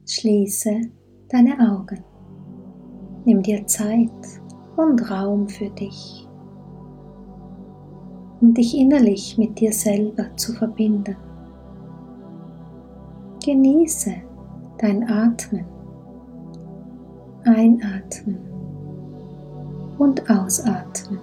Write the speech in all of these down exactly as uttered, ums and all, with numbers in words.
Schließe deine Augen. Nimm dir Zeit und Raum für dich, um dich innerlich mit dir selber zu verbinden. Genieße dein Atmen, Einatmen und Ausatmen.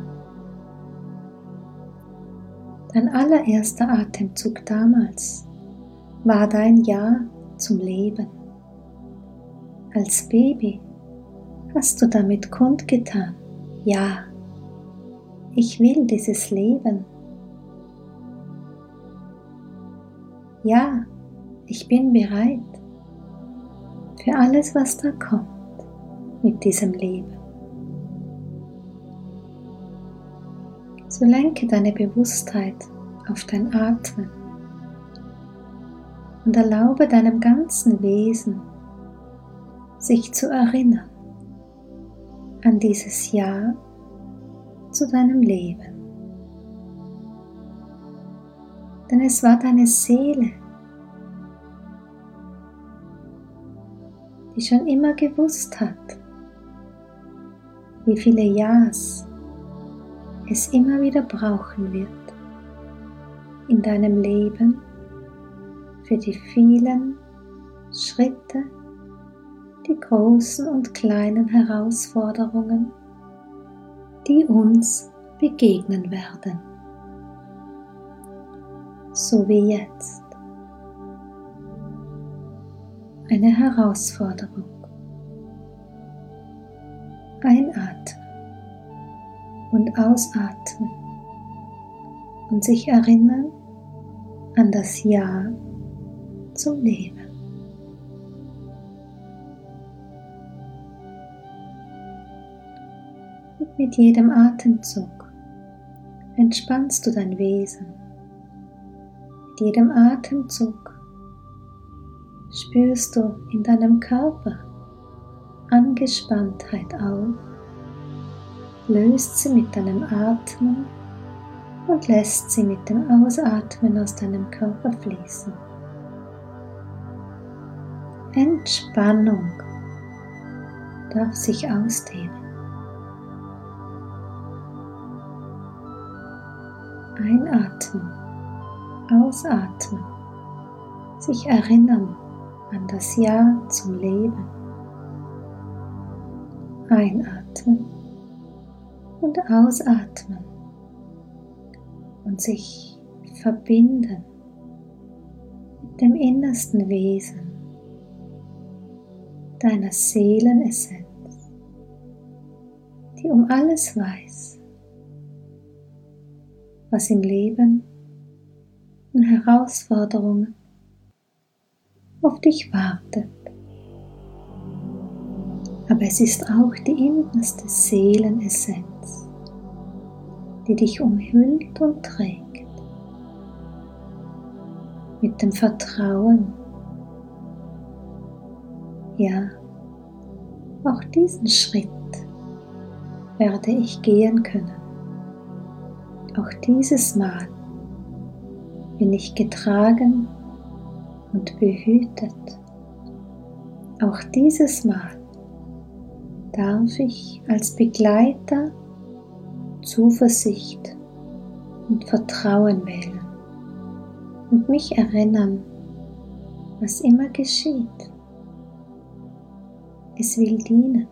Dein allererster Atemzug damals war dein Ja zum Leben. Als Baby hast du damit kundgetan: Ja, ich will dieses Leben. Ja, ich bin bereit für alles, was da kommt mit diesem Leben. So lenke deine Bewusstheit auf dein Atmen und erlaube deinem ganzen Wesen, sich zu erinnern an dieses Ja zu deinem Leben. Denn es war deine Seele, die schon immer gewusst hat, wie viele Ja's es immer wieder brauchen wird in deinem Leben für die vielen Schritte, die großen und kleinen Herausforderungen, die uns begegnen werden. So wie jetzt. Eine Herausforderung. Einatmen und ausatmen und sich erinnern an das Ja zum Leben. Und mit jedem Atemzug entspannst du dein Wesen. Mit jedem Atemzug spürst du in deinem Körper Angespanntheit auf, löst sie mit deinem Atmen und lässt sie mit dem Ausatmen aus deinem Körper fließen. Entspannung darf sich ausdehnen. Einatmen, ausatmen, sich erinnern an das Ja zum Leben. Einatmen und ausatmen und sich verbinden mit dem innersten Wesen deiner Seelenessenz, die um alles weiß, was im Leben an Herausforderungen auf dich wartet. Aber es ist auch die innerste Seelenessenz, die dich umhüllt und trägt mit dem Vertrauen. Ja, auch diesen Schritt werde ich gehen können. Auch dieses Mal bin ich getragen und behütet. Auch dieses Mal darf ich als Begleiter Zuversicht und Vertrauen wählen und mich erinnern, was immer geschieht. Es will dienen.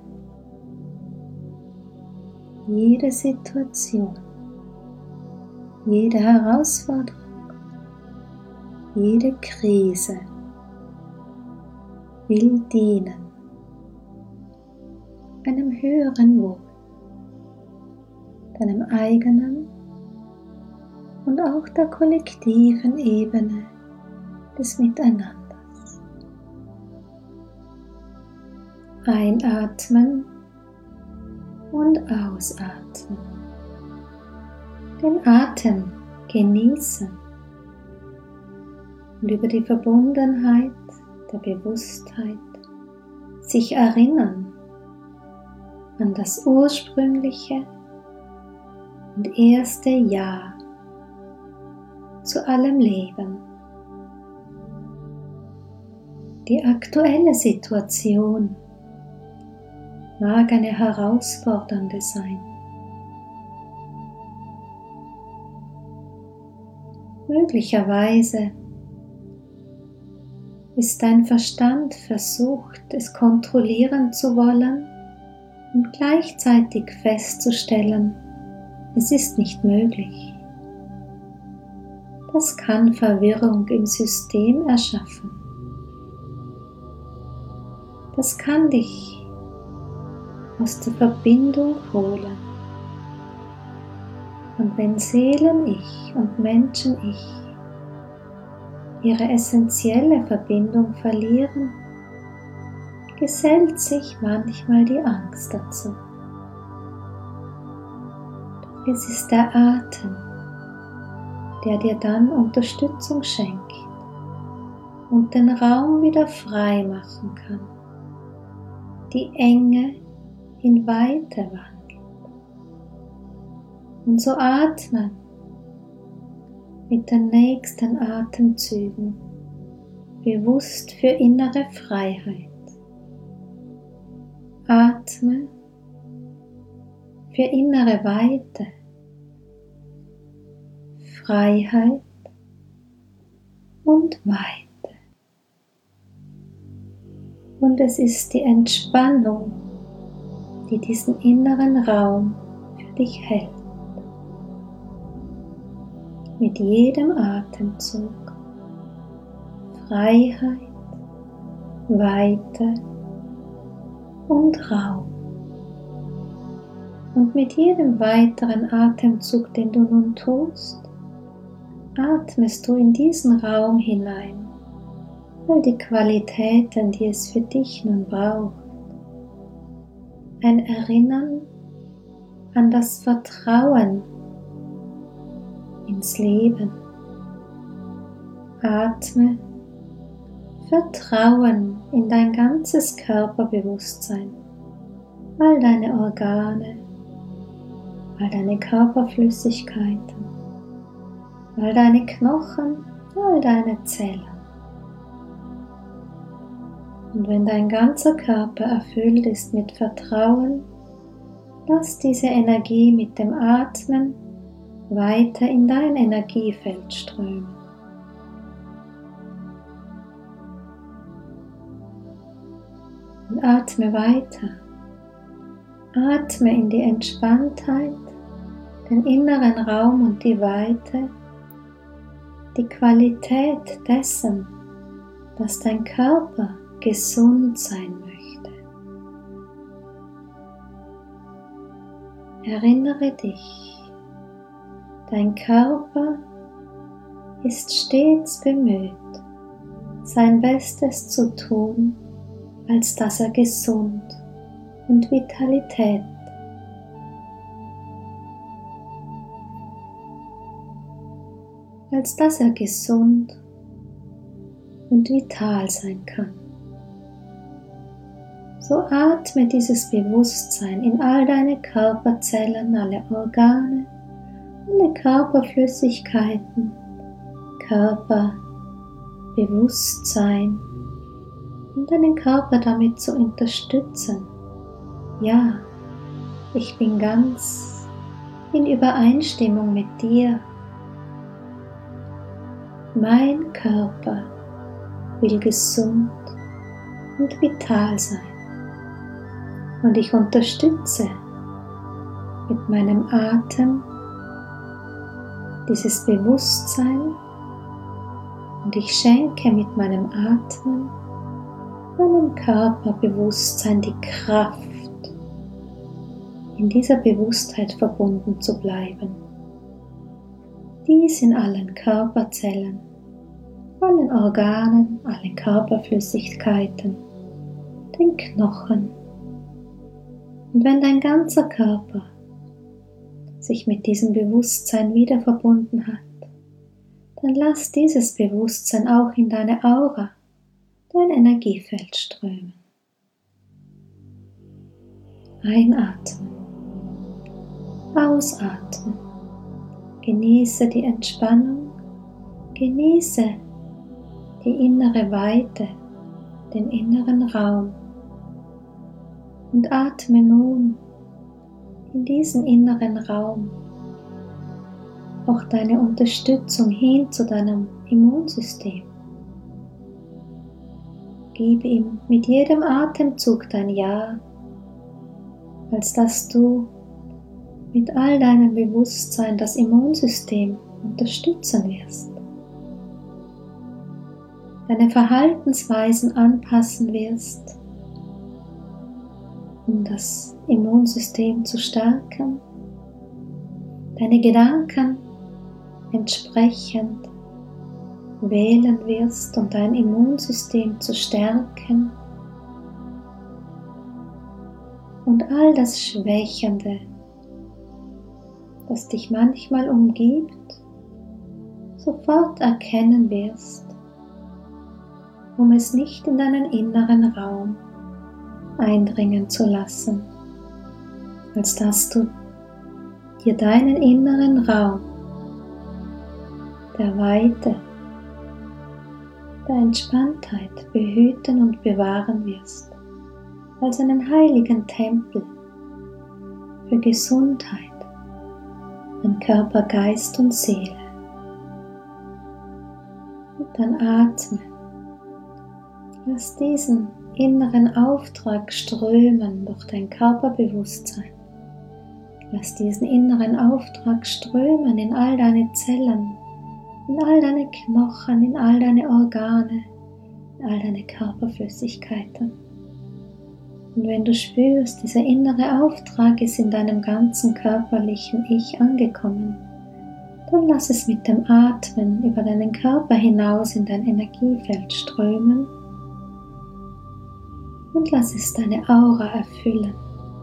Jede Situation, jede Herausforderung, jede Krise will dienen einem höheren Wohl, deinem eigenen und auch der kollektiven Ebene des Miteinanders. Einatmen und ausatmen. Den Atem genießen und über die Verbundenheit der Bewusstheit sich erinnern an das ursprüngliche und erste Ja zu allem Leben. Die aktuelle Situation mag eine herausfordernde sein. Möglicherweise ist dein Verstand versucht, es kontrollieren zu wollen und gleichzeitig festzustellen, es ist nicht möglich. Das kann Verwirrung im System erschaffen. Das kann dich aus der Verbindung holen. Und wenn Seelen-Ich und Menschen-Ich ihre essentielle Verbindung verlieren, gesellt sich manchmal die Angst dazu. Doch es ist der Atem, der dir dann Unterstützung schenkt und den Raum wieder frei machen kann, die Enge in Weite wandelt. Und so atmen mit den nächsten Atemzügen bewusst für innere Freiheit. Atme für innere Weite, Freiheit und Weite. Und es ist die Entspannung, die diesen inneren Raum für dich hält. Mit jedem Atemzug Freiheit, Weite und Raum. Und mit jedem weiteren Atemzug, den du nun tust, atmest du in diesen Raum hinein, all die Qualitäten, die es für dich nun braucht. Ein Erinnern an das Vertrauen ins Leben. Atme Vertrauen in dein ganzes Körperbewusstsein, all deine Organe, all deine Körperflüssigkeiten, all deine Knochen, all deine Zellen. Und wenn dein ganzer Körper erfüllt ist mit Vertrauen, lass diese Energie mit dem Atmen weiter in dein Energiefeld strömen. Und atme weiter. Atme in die Entspanntheit, den inneren Raum und die Weite, die Qualität dessen, dass dein Körper gesund sein möchte. Erinnere dich, dein Körper ist stets bemüht, sein Bestes zu tun, als dass er gesund und Vitalität als dass er gesund und vital sein kann. So atme dieses Bewusstsein in all deine Körperzellen, alle Organe, alle Körperflüssigkeiten, Körperbewusstsein, um deinen Körper damit zu unterstützen. Ja, ich bin ganz in Übereinstimmung mit dir. Mein Körper will gesund und vital sein. Und ich unterstütze mit meinem Atem dieses Bewusstsein und ich schenke mit meinem Atmen meinem Körperbewusstsein die Kraft, in dieser Bewusstheit verbunden zu bleiben. Dies in allen Körperzellen, allen Organen, allen Körperflüssigkeiten, den Knochen. Und wenn dein ganzer Körper sich mit diesem Bewusstsein wieder verbunden hat, dann lass dieses Bewusstsein auch in deine Aura, dein Energiefeld strömen. Einatmen, ausatmen, genieße die Entspannung, genieße die innere Weite den inneren Raum und atme nun in diesen inneren Raum auch deine Unterstützung hin zu deinem Immunsystem. Gib ihm mit jedem Atemzug dein Ja, als dass du mit all deinem Bewusstsein das Immunsystem unterstützen wirst, deine Verhaltensweisen anpassen wirst, um das Immunsystem zu stärken, deine Gedanken entsprechend wählen wirst, um dein Immunsystem zu stärken und all das Schwächende, das dich manchmal umgibt, sofort erkennen wirst, um es nicht in deinen inneren Raum eindringen zu lassen, als dass du dir deinen inneren Raum der Weite, der Entspanntheit behüten und bewahren wirst, als einen heiligen Tempel für Gesundheit an Körper, Geist und Seele. Und dann atme. Lass diesen inneren Auftrag strömen durch dein Körperbewusstsein. Lass diesen inneren Auftrag strömen in all deine Zellen, in all deine Knochen, in all deine Organe, in all deine Körperflüssigkeiten. Und wenn du spürst, dieser innere Auftrag ist in deinem ganzen körperlichen Ich angekommen, dann lass es mit dem Atmen über deinen Körper hinaus in dein Energiefeld strömen und lass es deine Aura erfüllen.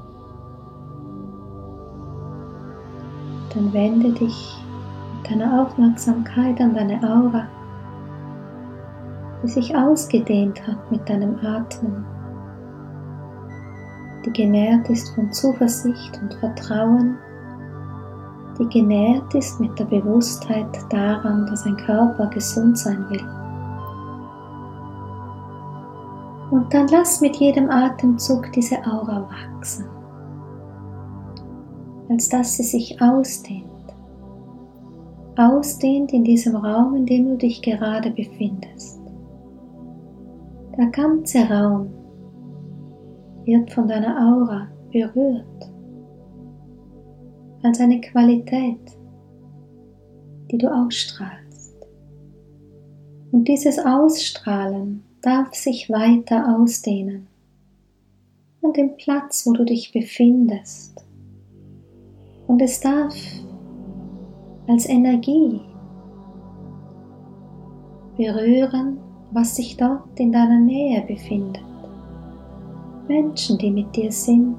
Dann wende dich mit deiner Aufmerksamkeit an deine Aura, die sich ausgedehnt hat mit deinem Atmen, die genährt ist von Zuversicht und Vertrauen, die genährt ist mit der Bewusstheit daran, dass ein Körper gesund sein will. Und dann lass mit jedem Atemzug diese Aura wachsen, als dass sie sich ausdehnt. Ausdehnt in diesem Raum, in dem du dich gerade befindest. Der ganze Raum wird von deiner Aura berührt, als eine Qualität, die du ausstrahlst. Und dieses Ausstrahlen darf sich weiter ausdehnen an dem Platz, wo du dich befindest. Und es darf als Energie berühren, was sich dort in deiner Nähe befindet. Menschen, die mit dir sind.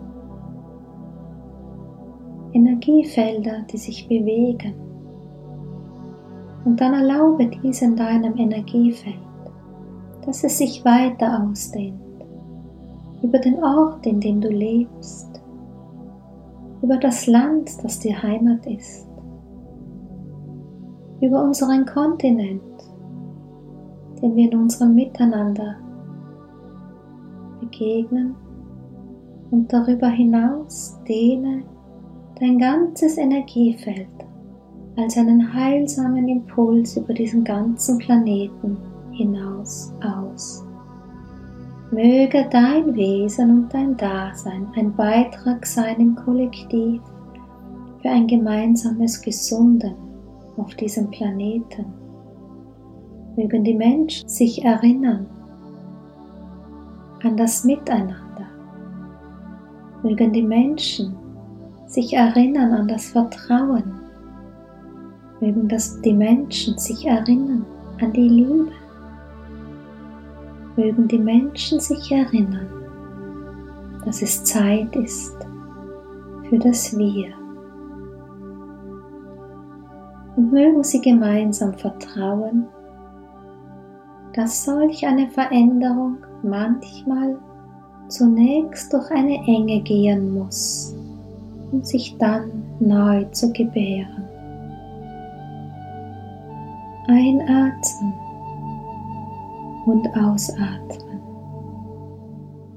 Energiefelder, die sich bewegen. Und dann erlaube diesem deinem Energiefeld, dass es sich weiter ausdehnt, über den Ort, in dem du lebst, über das Land, das dir Heimat ist, über unseren Kontinent, den wir in unserem Miteinander begegnen, und darüber hinaus dehne dein ganzes Energiefeld als einen heilsamen Impuls über diesen ganzen Planeten hinaus aus. Möge dein Wesen und dein Dasein ein Beitrag sein im Kollektiv für ein gemeinsames Gesunden auf diesem Planeten. Mögen die Menschen sich erinnern an das Miteinander. Mögen die Menschen sich erinnern an das Vertrauen. Mögen das die Menschen sich erinnern an die Liebe. Mögen die Menschen sich erinnern, dass es Zeit ist für das Wir. Und mögen sie gemeinsam vertrauen, dass solch eine Veränderung manchmal zunächst durch eine Enge gehen muss, um sich dann neu zu gebären. Einatmen und ausatmen.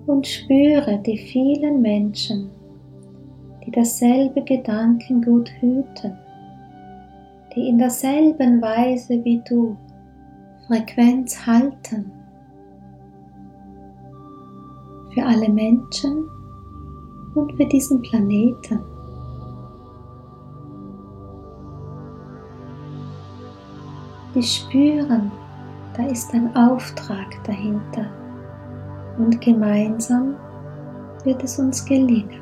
und spüre die vielen Menschen, die dasselbe Gedankengut hüten, die in derselben Weise wie du Frequenz halten. Für alle Menschen und für diesen Planeten. Die spüren, da ist ein Auftrag dahinter und gemeinsam wird es uns gelingen.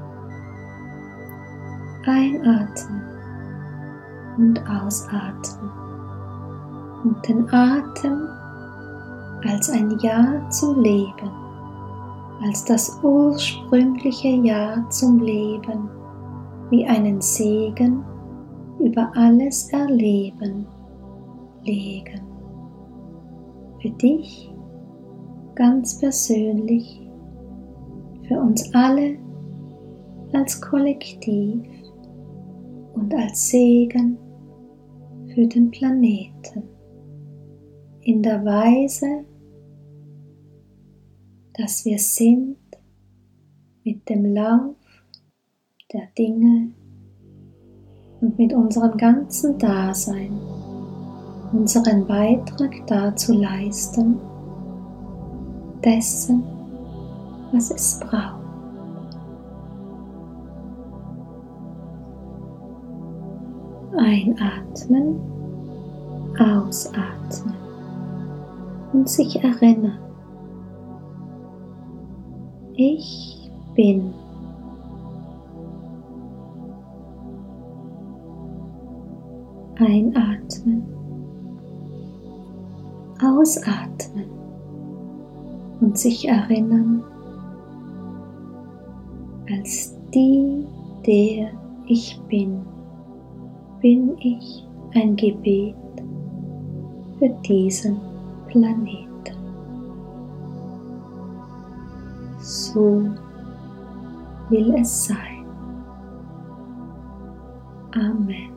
Einatmen und ausatmen und den Atem als ein Ja zum Leben, als das ursprüngliche Ja zum Leben, wie einen Segen über alles Erleben legen. Für dich ganz persönlich, für uns alle als Kollektiv und als Segen für den Planeten, in der Weise, dass wir sind mit dem Lauf der Dinge und mit unserem ganzen Dasein unseren Beitrag dazu leisten, dessen, was es braucht. Einatmen, ausatmen und sich erinnern: Ich bin. Einatmen, ausatmen und sich erinnern: Als die, der ich bin, bin ich ein Gebet für diesen Planeten. So will es sein. Amen.